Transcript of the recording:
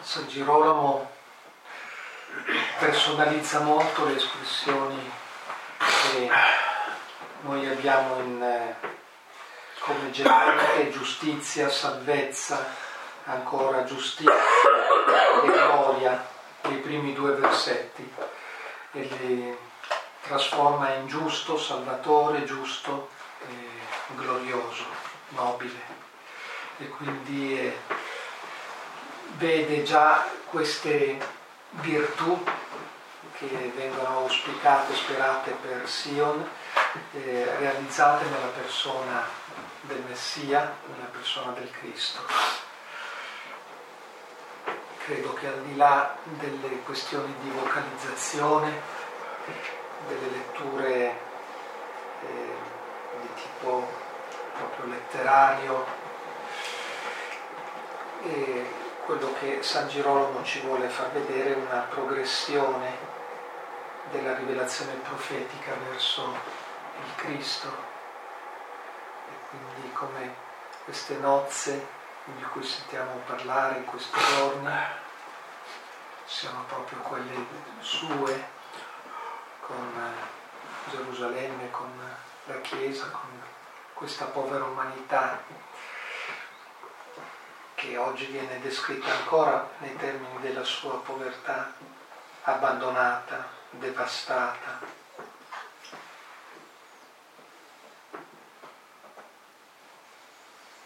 San Girolamo personalizza molto le espressioni che noi abbiamo come generale: giustizia, salvezza, ancora giustizia e gloria, nei primi due versetti, e li trasforma in giusto, salvatore, giusto e glorioso, nobile, e quindi vede già queste virtù che vengono auspicate, sperate per Sion, realizzate nella persona del Messia, nella persona del Cristo. Credo che al di là delle questioni di vocalizzazione, delle letture di tipo proprio letterario, quello che San Girolamo ci vuole far vedere è una progressione della rivelazione profetica verso il Cristo, e quindi come queste nozze di cui sentiamo parlare in questi giorni siano proprio quelle sue, con Gerusalemme, con la Chiesa, con questa povera umanità che oggi viene descritta ancora nei termini della sua povertà, abbandonata, devastata,